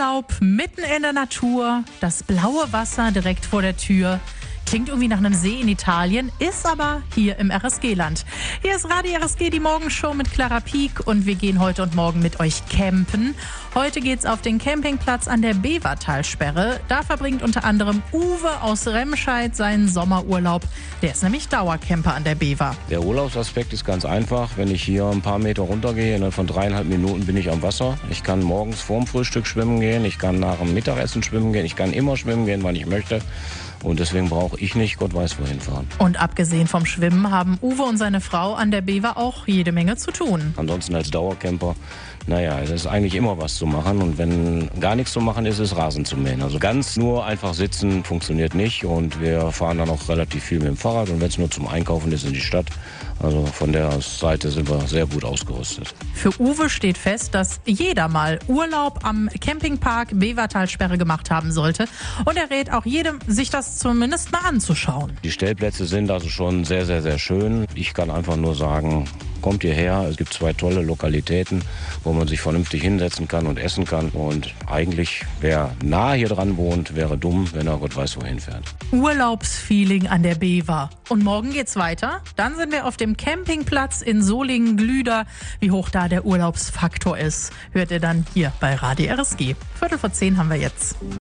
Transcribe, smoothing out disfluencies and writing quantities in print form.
Urlaub mitten in der Natur, das blaue Wasser direkt vor der Tür. Klingt irgendwie nach einem See in Italien, ist aber hier im RSG-Land. Hier ist Radio RSG, die Morgenshow mit Clara Pieck und wir gehen heute und morgen mit euch campen. Heute geht's auf den Campingplatz an der Bevertalsperre. Da verbringt unter anderem Uwe aus Remscheid seinen Sommerurlaub. Der ist nämlich Dauercamper an der Bever. Der Urlaubsaspekt ist ganz einfach. Wenn ich hier ein paar Meter runtergehe, innerhalb von 3,5 Minuten bin ich am Wasser. Ich kann morgens vorm Frühstück schwimmen gehen, ich kann nach dem Mittagessen schwimmen gehen, ich kann immer schwimmen gehen, wann ich möchte. Und deswegen brauche ich nicht Gott weiß wohin fahren. Und abgesehen vom Schwimmen haben Uwe und seine Frau an der Bever auch jede Menge zu tun. Ansonsten als Dauercamper, es ist eigentlich immer was zu machen. Und wenn gar nichts zu machen ist, ist Rasen zu mähen. Also ganz nur einfach sitzen funktioniert nicht. Und wir fahren dann auch relativ viel mit dem Fahrrad. Und wenn es nur zum Einkaufen ist in die Stadt, also von der Seite sind wir sehr gut ausgerüstet. Für Uwe steht fest, dass jeder mal Urlaub am Campingpark Bevertalsperre gemacht haben sollte. Und er rät auch jedem, sich das zumindest mal anzuschauen. Die Stellplätze sind also schon sehr, sehr, sehr schön. Ich kann einfach nur sagen, kommt hierher. Es gibt 2 tolle Lokalitäten, wo man sich vernünftig hinsetzen kann und essen kann. Und eigentlich, wer nah hier dran wohnt, wäre dumm, wenn er Gott weiß wohin fährt. Urlaubsfeeling an der Bever. Und morgen geht's weiter. Dann sind wir auf dem Campingplatz in Solingen-Glüder. Wie hoch da der Urlaubsfaktor ist, hört ihr dann hier bei Radio RSG. 9:45 haben wir jetzt.